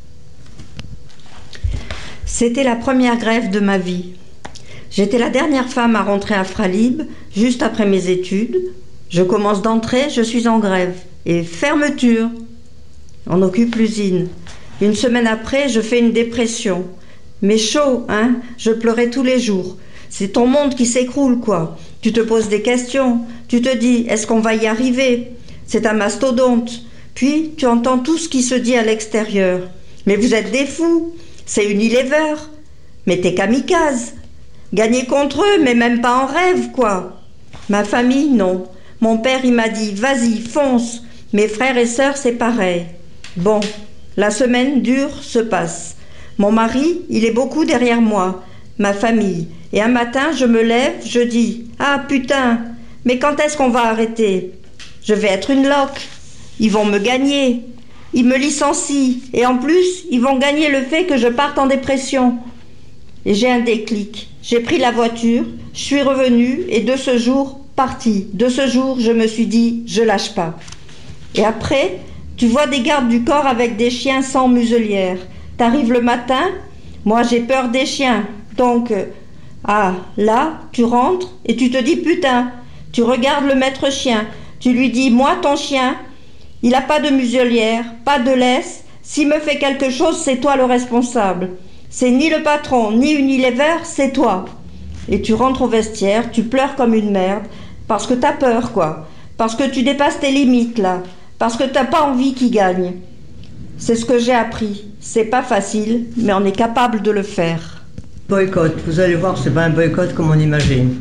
C'était la première grève de ma vie. J'étais la dernière femme à rentrer à Fralib, juste après mes études. Je commence d'entrer, je suis en grève. Et fermeture. On occupe l'usine. Une semaine après, je fais une dépression. Mais chaud, hein? Je pleurais tous les jours. C'est ton monde qui s'écroule, quoi. Tu te poses des questions. Tu te dis, est-ce qu'on va y arriver? C'est un mastodonte. Puis, tu entends tout ce qui se dit à l'extérieur. Mais vous êtes des fous. C'est Unilever. Mais t'es kamikaze. Gagner contre eux, mais même pas en rêve, quoi. Ma famille, non. Mon père, il m'a dit, vas-y, fonce. Mes frères et sœurs, c'est pareil. Bon, la semaine dure, se passe. Mon mari, il est beaucoup derrière moi, ma famille. Et un matin, je me lève, je dis, ah putain, mais quand est-ce qu'on va arrêter? Je vais être une loque. Ils vont me gagner. Ils me licencient. Et en plus, ils vont gagner le fait que je parte en dépression. Et j'ai un déclic. J'ai pris la voiture, je suis revenue et de ce jour, partie. De ce jour, je me suis dit, je lâche pas. Et après, tu vois des gardes du corps avec des chiens sans muselière. T'arrives le matin, moi j'ai peur des chiens. Donc, là, tu rentres et tu te dis, putain, tu regardes le maître chien. Tu lui dis, moi ton chien, il n'a pas de muselière, pas de laisse. S'il me fait quelque chose, c'est toi le responsable. C'est ni le patron, ni Unilever, c'est toi. Et tu rentres au vestiaire, tu pleures comme une merde, parce que t'as peur, quoi. Parce que tu dépasses tes limites, là. Parce que t'as pas envie qu'il gagne. C'est ce que j'ai appris. C'est pas facile, mais on est capable de le faire. Boycott, vous allez voir, c'est pas un boycott comme on imagine.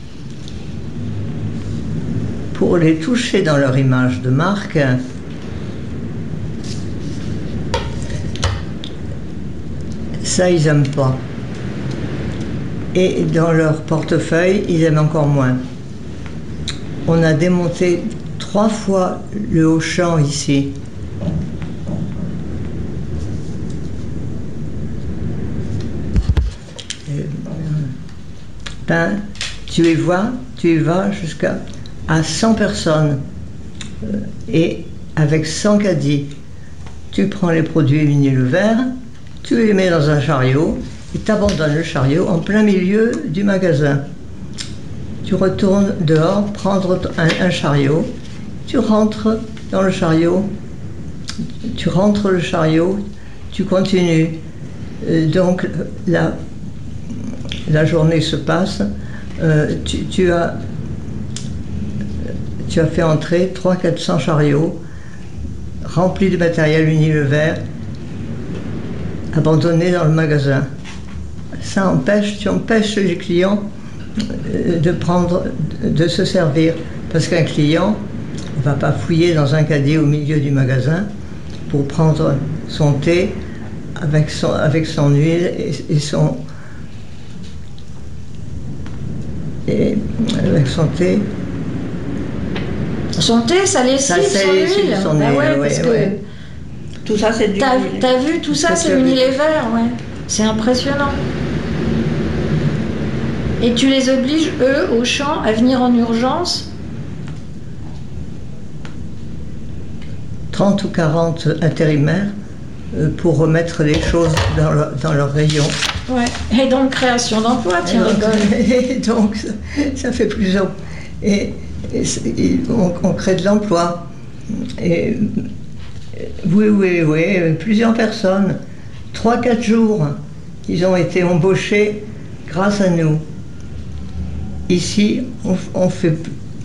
Pour les toucher dans leur image de marque, ça ils aiment pas. Et dans leur portefeuille, ils aiment encore moins. On a démonté 3 fois le Auchan ici. Ben, tu y vas jusqu'à 100 personnes. Et avec 100 caddies, tu prends les produits Unilever, tu les mets dans un chariot et tu abandonnes le chariot en plein milieu du magasin. Tu retournes dehors, prendre un chariot, tu rentres dans le chariot, tu continues. Donc la journée se passe, tu as fait entrer 300-400 chariots remplis de matériel Unilever abandonnés dans le magasin. Tu empêches les clients de se servir, parce qu'un client ne va pas fouiller dans un caddie au milieu du magasin pour prendre son thé avec son huile avec son thé. Son thé, ça lessive son huile. Parce que tout ça, c'est du... T'as vu, tout ça, c'est Unilever, ouais. C'est impressionnant. Et tu les obliges, eux, au champ, à venir en urgence. 30 ou 40 intérimaires pour remettre les choses dans leur rayon. Ouais. Et donc, création d'emplois, tu rigoles. Et donc, ça fait plusieurs... Et on crée de l'emploi. Et oui, plusieurs personnes. 3-4 jours, ils ont été embauchés grâce à nous. Ici, on fait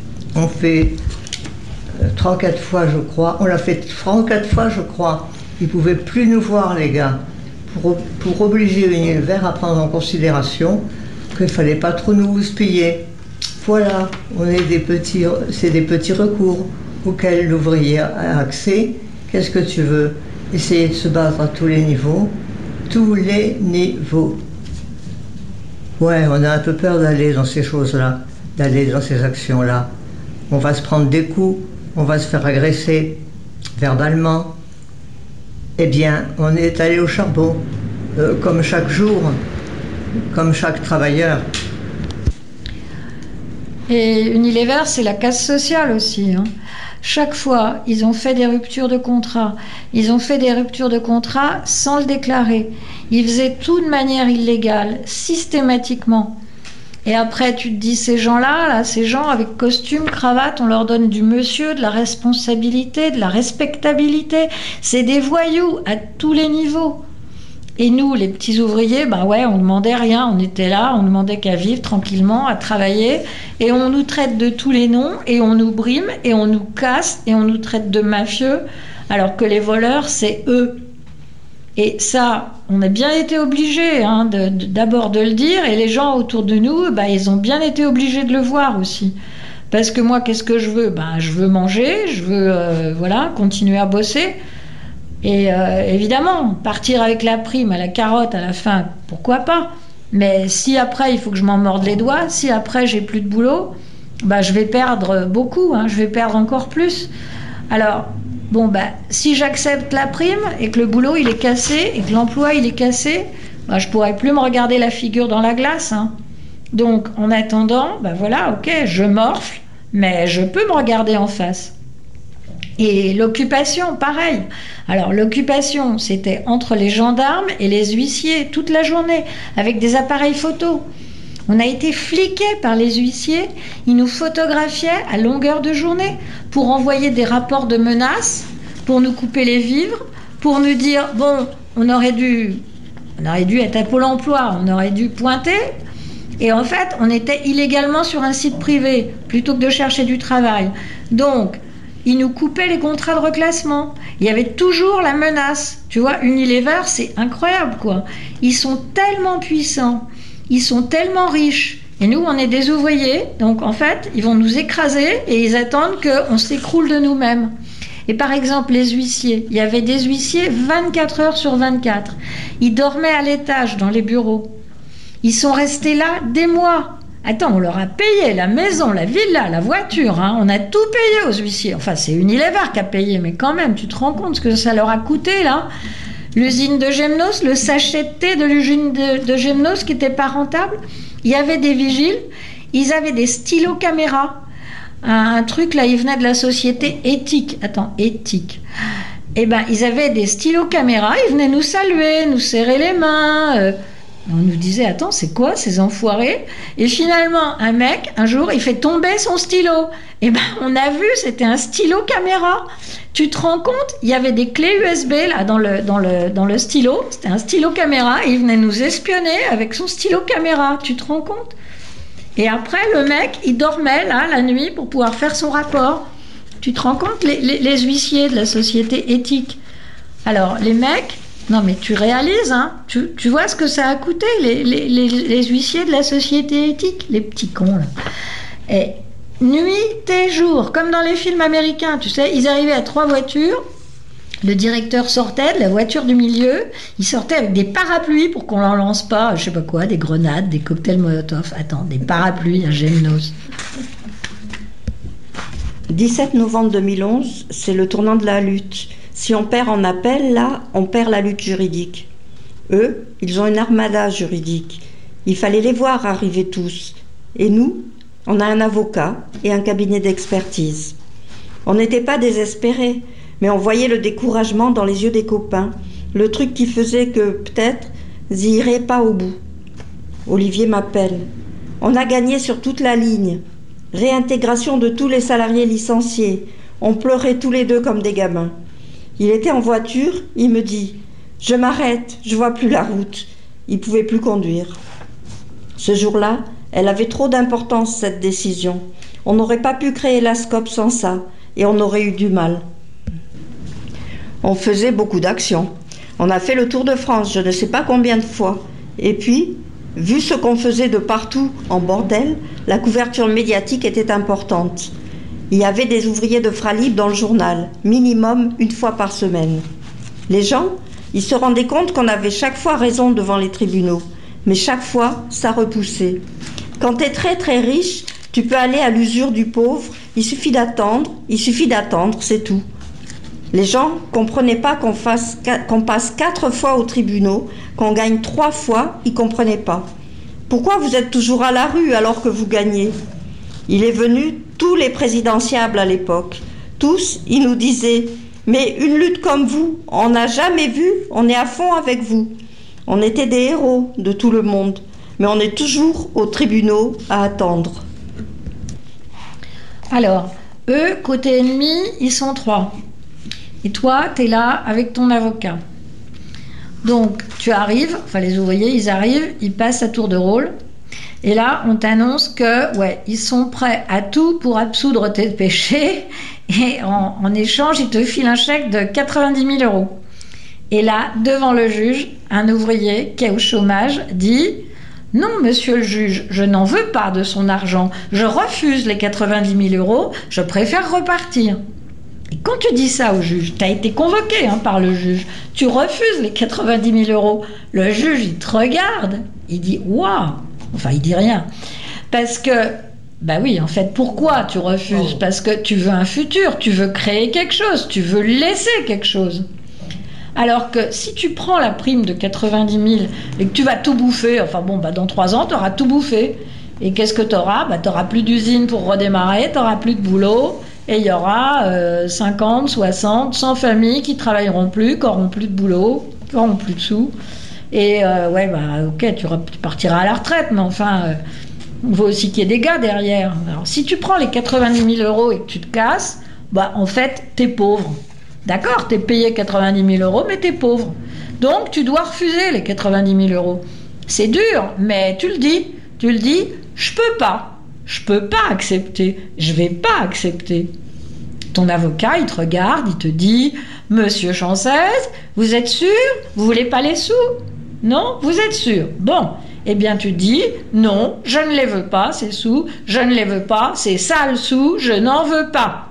3-4 fois, je crois. On l'a fait 3-4 fois, je crois. Ils ne pouvaient plus nous voir, les gars, pour obliger Unilever à prendre en considération qu'il ne fallait pas trop nous houspiller. Voilà, c'est des petits recours auxquels l'ouvrier a accès. Qu'est-ce que tu veux? Essayer de se battre à tous les niveaux. Tous les niveaux. Ouais, on a un peu peur d'aller dans ces choses-là, d'aller dans ces actions-là. On va se prendre des coups, on va se faire agresser verbalement. Eh bien, on est allé au charbon, comme chaque jour, comme chaque travailleur. Et Unilever, c'est la casse sociale aussi. Hein. Chaque fois, ils ont fait des ruptures de contrat. Ils ont fait des ruptures de contrat sans le déclarer. Ils faisaient tout de manière illégale, systématiquement. Et après, tu te dis, ces gens-là, ces gens avec costume, cravate, on leur donne du monsieur, de la responsabilité, de la respectabilité. C'est des voyous à tous les niveaux. Et nous, les petits ouvriers, on demandait rien. On était là, on demandait qu'à vivre tranquillement, à travailler. Et on nous traite de tous les noms, et on nous brime, et on nous casse, et on nous traite de mafieux, alors que les voleurs, c'est eux. Et ça, on a bien été obligés d'abord de le dire, et les gens autour de nous, ils ont bien été obligés de le voir aussi. Parce que moi, qu'est-ce que je veux? Je veux manger, je veux continuer à bosser. Et évidemment, partir avec la prime à la carotte à la fin, pourquoi pas? Mais si après, il faut que je m'en morde les doigts, si après, j'ai plus de boulot, je vais perdre beaucoup, je vais perdre encore plus. Alors... si j'accepte la prime et que le boulot il est cassé et que l'emploi il est cassé, je pourrais plus me regarder la figure dans la glace. Donc en attendant, ok, je morfle, mais je peux me regarder en face. Et l'occupation, pareil. Alors l'occupation, c'était entre les gendarmes et les huissiers toute la journée, avec des appareils photo. On a été fliqués par les huissiers, ils nous photographiaient à longueur de journée pour envoyer des rapports de menaces, pour nous couper les vivres, pour nous dire, on aurait dû être à Pôle emploi, on aurait dû pointer, et en fait, on était illégalement sur un site privé, plutôt que de chercher du travail. Donc, ils nous coupaient les contrats de reclassement. Il y avait toujours la menace. Tu vois, Unilever, c'est incroyable, quoi. Ils sont tellement puissants. Ils sont tellement riches. Et nous, on est des ouvriers. Donc, en fait, ils vont nous écraser et ils attendent qu'on s'écroule de nous-mêmes. Et par exemple, les huissiers. Il y avait des huissiers 24 heures sur 24. Ils dormaient à l'étage dans les bureaux. Ils sont restés là des mois. Attends, on leur a payé la maison, la villa, la voiture, hein. On a tout payé aux huissiers. Enfin, c'est Unilever qui a payé, mais quand même, tu te rends compte ce que ça leur a coûté, là? L'usine de Gemnos, le sachet de thé de l'usine de Gemnos qui n'était pas rentable. Il y avait des vigiles, ils avaient des stylos caméras. Un truc, là, ils venaient de la société Éthique. Attends, Éthique. Eh ben, ils avaient des stylos caméras, ils venaient nous saluer, nous serrer les mains. On nous disait, attends, c'est quoi ces enfoirés? Et finalement, un mec, un jour, il fait tomber son stylo. Eh ben, on a vu, c'était un stylo caméra. Tu te rends compte? Il y avait des clés USB là dans le stylo. C'était un stylo caméra et il venait nous espionner avec son stylo caméra. Tu te rends compte? Et après, le mec, il dormait là la nuit pour pouvoir faire son rapport. Tu te rends compte, les huissiers de la société Éthique? Alors, les mecs, non mais tu réalises, hein, tu vois ce que ça a coûté, les huissiers de la société Éthique, les petits cons là. Et nuit et jour, comme dans les films américains, tu sais, ils arrivaient à 3 voitures. Le directeur sortait de la voiture du milieu, il sortait avec des parapluies pour qu'on leur lance pas, je sais pas quoi, des grenades, des cocktails Molotov. Attends, des parapluies à Gemnos. 17 novembre 2011, c'est le tournant de la lutte. Si on perd en appel, là, on perd la lutte juridique. Eux, ils ont une armada juridique. Il fallait les voir arriver tous. Et nous, on a un avocat et un cabinet d'expertise. On n'était pas désespérés, mais on voyait le découragement dans les yeux des copains, le truc qui faisait que, peut-être, ils n'iraient pas au bout. Olivier m'appelle. On a gagné sur toute la ligne. Réintégration de tous les salariés licenciés. On pleurait tous les deux comme des gamins. Il était en voiture, il me dit « Je m'arrête, je vois plus la route ». Il pouvait plus conduire. Ce jour-là, elle avait trop d'importance, cette décision. On n'aurait pas pu créer la SCOP sans ça, et on aurait eu du mal. On faisait beaucoup d'actions. On a fait le tour de France, je ne sais pas combien de fois. Et puis, vu ce qu'on faisait de partout en bordel, la couverture médiatique était importante. Il y avait des ouvriers de Fralib dans le journal, minimum 1 fois par semaine. Les gens, ils se rendaient compte qu'on avait chaque fois raison devant les tribunaux, mais chaque fois, ça repoussait. Quand tu es très très riche, tu peux aller à l'usure du pauvre, il suffit d'attendre, c'est tout. Les gens ne comprenaient pas qu'on passe 4 fois aux tribunaux, qu'on gagne 3 fois, ils ne comprenaient pas. Pourquoi vous êtes toujours à la rue alors que vous gagnez? Il est venu tous les présidentiables à l'époque. Tous, ils nous disaient « Mais une lutte comme vous, on n'a jamais vu, on est à fond avec vous. » On était des héros de tout le monde, mais on est toujours aux tribunaux à attendre. Alors, eux, côté ennemi, ils sont 3. Et toi, tu es là avec ton avocat. Donc, tu arrives, enfin les ouvriers, ils arrivent, ils passent à tour de rôle. Et là, on t'annonce que, ouais, ils sont prêts à tout pour absoudre tes péchés. Et en échange, ils te filent un chèque de 90 000 €. Et là, devant le juge, un ouvrier qui est au chômage dit « Non, monsieur le juge, je n'en veux pas de son argent. Je refuse les 90 000 €, je préfère repartir. » Et quand tu dis ça au juge, tu as été convoqué par le juge, tu refuses les 90 000 €, le juge, il te regarde, il dit « Waouh !» Enfin, il dit rien. Parce que, bah oui, en fait, pourquoi tu refuses? Parce que tu veux un futur, tu veux créer quelque chose, tu veux laisser quelque chose. Alors que si tu prends la prime de 90 000 et que tu vas tout bouffer, enfin bon, bah dans 3 ans, tu auras tout bouffé. Et qu'est-ce que tu auras? Bah, tu n'auras plus d'usine pour redémarrer, tu n'auras plus de boulot, et il y aura 50, 60, 100 familles qui ne travailleront plus, qui n'auront plus de boulot, qui n'auront plus de sous. Et ouais, bah ok, tu partiras à la retraite, mais enfin, il faut aussi qu'il y ait des gars derrière. Alors, si tu prends les 90 000 € et que tu te casses, bah en fait, t'es pauvre. D'accord, t'es payé 90 000 €, mais t'es pauvre. Donc, tu dois refuser les 90 000 €. C'est dur, mais tu le dis, je peux pas accepter, je vais pas accepter. Ton avocat, il te regarde, il te dit « Monsieur Chancès, vous êtes sûr? Vous voulez pas les sous? Non? Vous êtes sûr? Bon, eh bien tu dis « Non, je ne les veux pas, ces sous, je ne les veux pas, ces sales sous, je n'en veux pas. »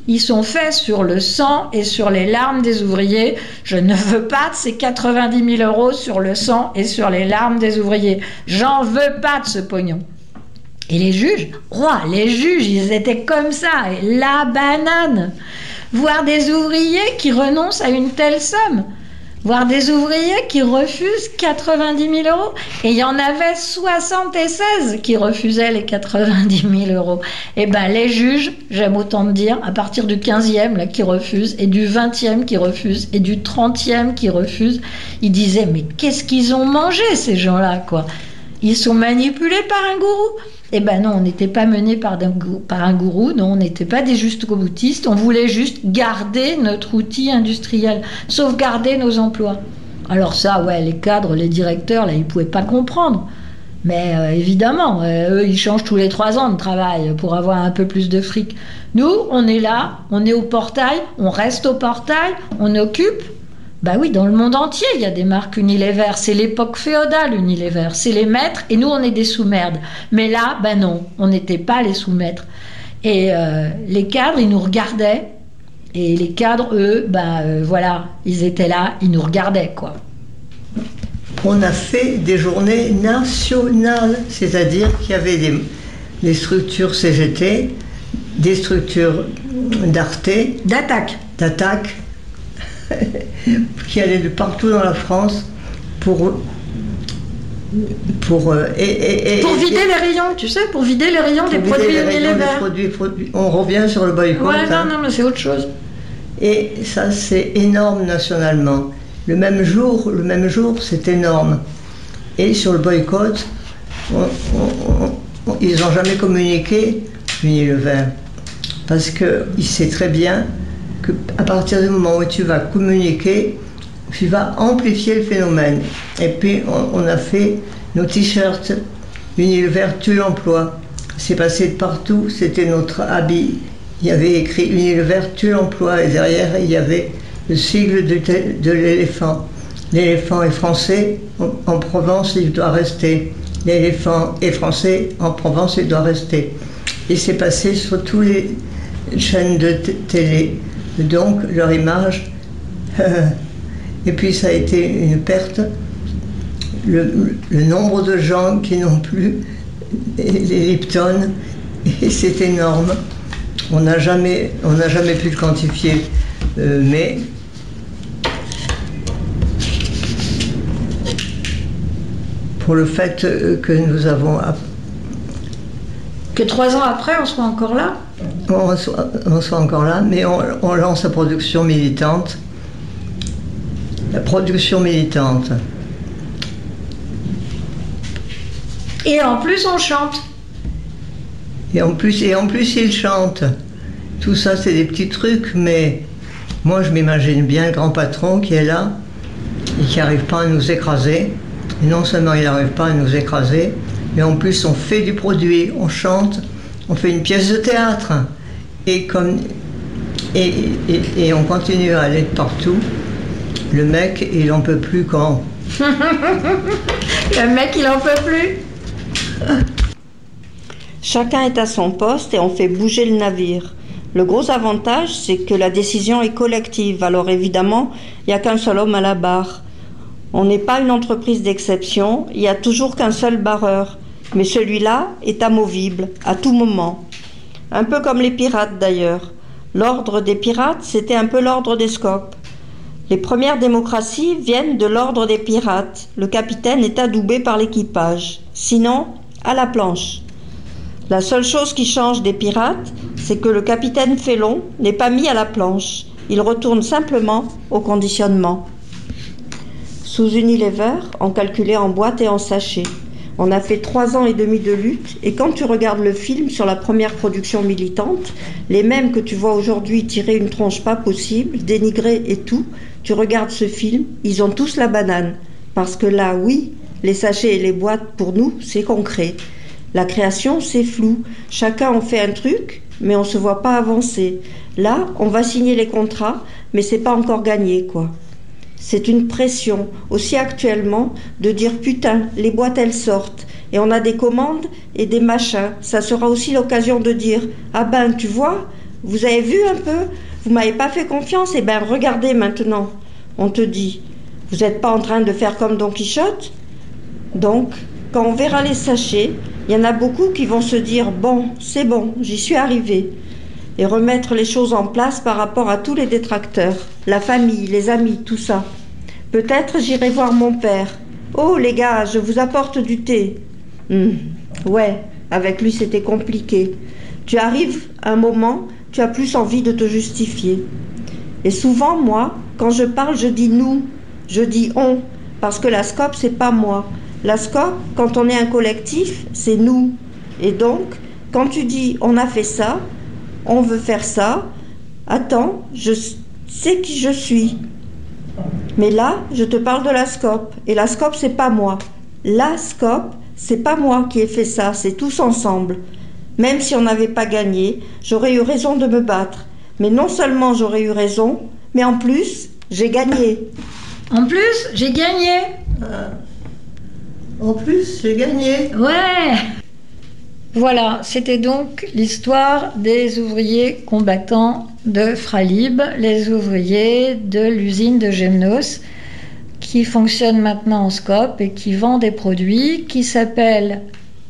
Ils sont faits sur le sang et sur les larmes des ouvriers. Je ne veux pas de ces 90 000 euros sur le sang et sur les larmes des ouvriers. J'en veux pas de ce pognon. Et les juges, les juges, ils étaient comme ça, et la banane. Voir des ouvriers qui renoncent à une telle somme. Voir des ouvriers qui refusent 90 000 euros. Et il y en avait 76 qui refusaient les 90 000 euros. Et ben les juges, j'aime autant te dire, à partir du 15e là, qui refusent, et du 20e qui refusent, et du 30e qui refusent, ils disaient, mais qu'est-ce qu'ils ont mangé ces gens-là, quoi? Ils sont manipulés par un gourou. Eh ben non, on n'était pas menés par un gourou, non, on n'était pas des jusqu'au-boutistes, on voulait juste garder notre outil industriel, sauvegarder nos emplois. Alors ça, ouais, les cadres, les directeurs, là, ils ne pouvaient pas comprendre. Mais évidemment, eux, ils changent tous les 3 ans de travail pour avoir un peu plus de fric. Nous, on est là, on est au portail, on reste au portail, on occupe. Bah oui, dans le monde entier, il y a des marques Unilever. C'est l'époque féodale, Unilever. C'est les maîtres et nous, on est des sous-merdes. Mais là, bah non, on n'était pas les sous-maîtres. Et les cadres, ils nous regardaient. Et les cadres, eux, voilà, ils étaient là, ils nous regardaient, quoi. On a fait des journées nationales, c'est-à-dire qu'il y avait des structures CGT, des structures d'Arte, d'attaque, qui allaient de partout dans la France pour vider les rayons, tu sais, pour vider les rayons des produits Unilever. On revient sur le boycott. Ouais, non, mais c'est autre chose. Et ça, c'est énorme nationalement. Le même jour, c'est énorme. Et sur le boycott, ils n'ont jamais communiqué Unilever. Parce qu'il sait très bien qu'à partir du moment où tu vas communiquer, tu vas amplifier le phénomène. Et puis, on a fait nos t-shirts Unilever tue l'emploi. C'est passé de partout, c'était notre habit. Il y avait écrit Unilever tue l'emploi et derrière, il y avait le sigle de l'éléphant. L'éléphant est français, en Provence, il doit rester. L'éléphant est français, en Provence, il doit rester. Et c'est passé sur toutes les chaînes de télé. Donc, leur image. Et puis, ça a été une perte. Le nombre de gens qui n'ont plus les Lipton, et c'est énorme. On n'a jamais pu le quantifier, mais pour le fait que nous avons... Que 3 ans après, on soit encore là. On soit encore là, mais on lance la production militante. La production militante. Et en plus, on chante. Et en plus, ils chantent. Tout ça, c'est des petits trucs, mais moi, je m'imagine bien le grand patron qui est là et qui n'arrive pas à nous écraser. Et non seulement il n'arrive pas à nous écraser, mais en plus, on fait du produit, on chante, on fait une pièce de théâtre. Et on continue à aller de partout. Le mec, il n'en peut plus quand. Le mec, il n'en peut plus. Chacun est à son poste et on fait bouger le navire. Le gros avantage, c'est que la décision est collective. Alors évidemment, il n'y a qu'un seul homme à la barre. On n'est pas une entreprise d'exception, il n'y a toujours qu'un seul barreur. Mais celui-là est amovible, à tout moment. Un peu comme les pirates d'ailleurs. L'ordre des pirates, c'était un peu l'ordre des scopes. Les premières démocraties viennent de l'ordre des pirates. Le capitaine est adoubé par l'équipage. Sinon, à la planche. La seule chose qui change des pirates, c'est que le capitaine Félon n'est pas mis à la planche. Il retourne simplement au conditionnement. Sous Unilever, on calculait en boîte et en sachet. On a fait 3 ans et demi de lutte et quand tu regardes le film sur la première production militante, les mêmes que tu vois aujourd'hui tirer une tronche pas possible, dénigrer et tout, tu regardes ce film, ils ont tous la banane. Parce que là, oui, les sachets et les boîtes, pour nous, c'est concret. La création, c'est flou. Chacun en fait un truc, mais on ne se voit pas avancer. Là, on va signer les contrats, mais c'est pas encore gagné, quoi. C'est une pression, aussi actuellement, de dire « Putain, les boîtes, elles sortent. » Et on a des commandes et des machins. Ça sera aussi l'occasion de dire « Ah ben, tu vois, Vous avez vu un peu? Vous m'avez pas fait confiance? Eh bien, regardez maintenant. On te dit, vous n'êtes pas en train de faire comme Don Quichotte? Donc, quand on verra les sachets, il y en a beaucoup qui vont se dire, bon, c'est bon, j'y suis arrivé. Et remettre les choses en place par rapport à tous les détracteurs, la famille, les amis, tout ça. Peut-être j'irai voir mon père. Oh les gars, je vous apporte du thé. Ouais, avec lui c'était compliqué. Tu arrives à un moment, tu as plus envie de te justifier. Et souvent, moi, quand je parle, je dis nous, je dis on, parce que la SCOP, c'est pas moi. La SCOP, quand on est un collectif, c'est nous. Et donc, quand tu dis on a fait ça, on veut faire ça, attends, je sais qui je suis. Mais là, je te parle de la SCOP. Et la SCOP, c'est pas moi. La SCOP, c'est pas moi qui ai fait ça, c'est tous ensemble. Même si on n'avait pas gagné, j'aurais eu raison de me battre. Mais non seulement j'aurais eu raison, mais en plus, j'ai gagné. En plus, j'ai gagné. En plus, j'ai gagné. Ouais. Voilà, c'était donc l'histoire des ouvriers combattants de Fralib, les ouvriers de l'usine de Gemnos, qui fonctionne maintenant en SCOP et qui vend des produits qui s'appellent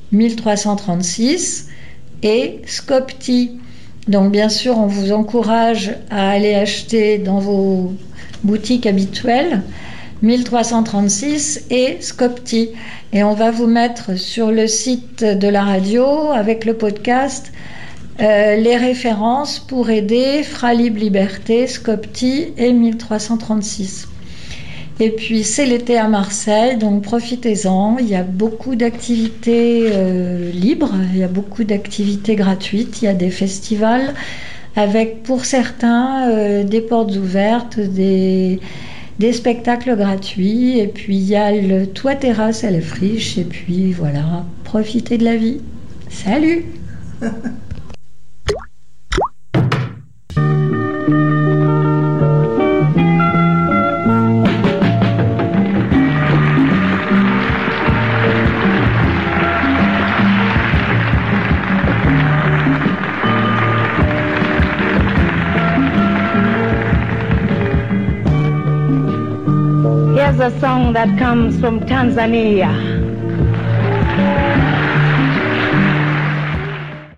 1336 et SCOPTI. Donc bien sûr, on vous encourage à aller acheter dans vos boutiques habituelles 1336 et SCOPTI. Et on va vous mettre sur le site de la radio, avec le podcast, les références pour aider Fralib Liberté, SCOPTI et 1336. Et puis c'est l'été à Marseille, donc profitez-en. Il y a beaucoup d'activités libres, il y a beaucoup d'activités gratuites, il y a des festivals avec pour certains des portes ouvertes, des spectacles gratuits, et puis il y a le toit terrasse à la friche, et puis voilà, profitez de la vie. Salut! Here's a song that comes from Tanzania.